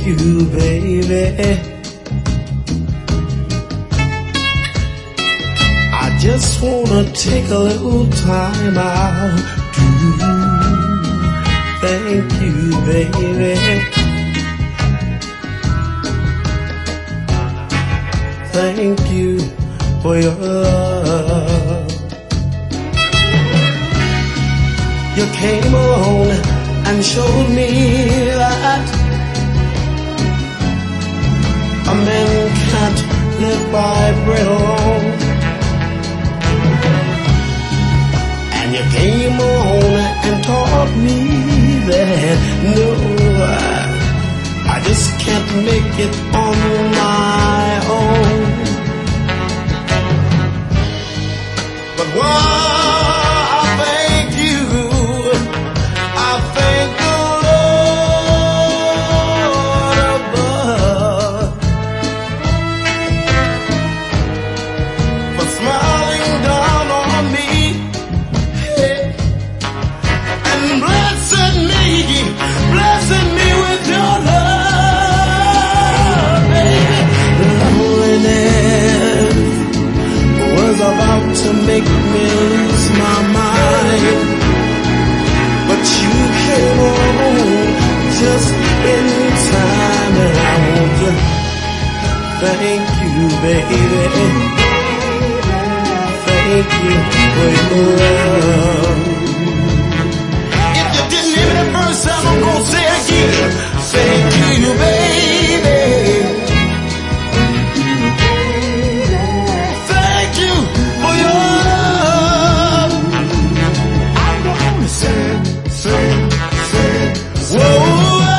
you, baby. I just wanna take a little time out to thank you, baby. Thank you for your love. You came along and showed me that a man can't live by bread alone. And you came on and taught me that no, I just can't make it on my own. But I thank you, I thank the Lord above for smiling down on me and blessing me with your love, baby. Loneliness was about to make me lose my mind, but you came along just in time, and I want to thank you, baby. Thank you for your love. If you didn't hear me the first time, I'm gonna say again, thank you, baby. Thank you for your love. I'm gonna say, whoa.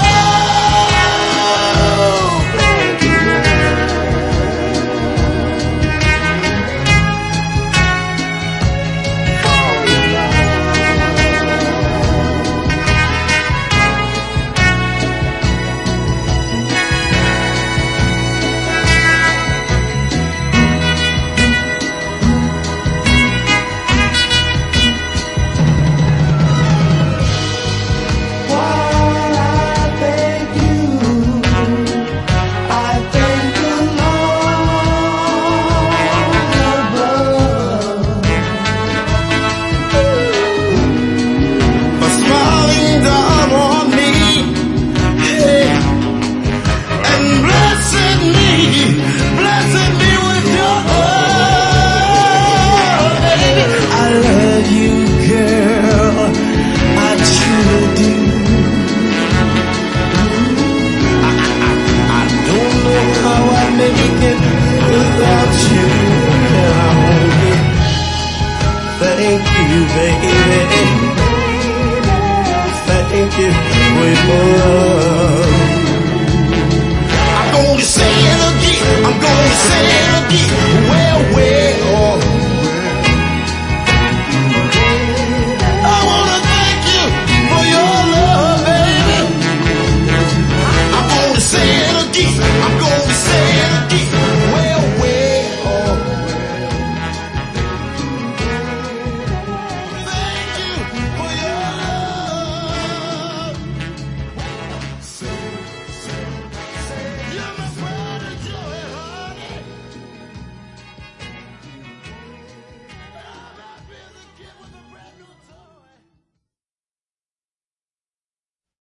Thank you, baby. Thank you for your love. I'm gonna say it again. I'm gonna say it again. Well, I wanna thank you for your love, baby. I'm gonna say it again. I'm gonna say it again.